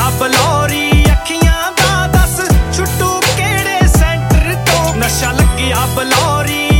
ਲੱਗਿਆ ਬਲੌਰੀ ਅੱਖੀਆਂ ਦਾ ਦੱਸ ਛੁੱਟੂ ਕਿਹੜੇ ਸੈਂਟਰ ਤੋਂ ਨਸ਼ਾ ਲੱਗਿਆ ਬਲੌਰੀ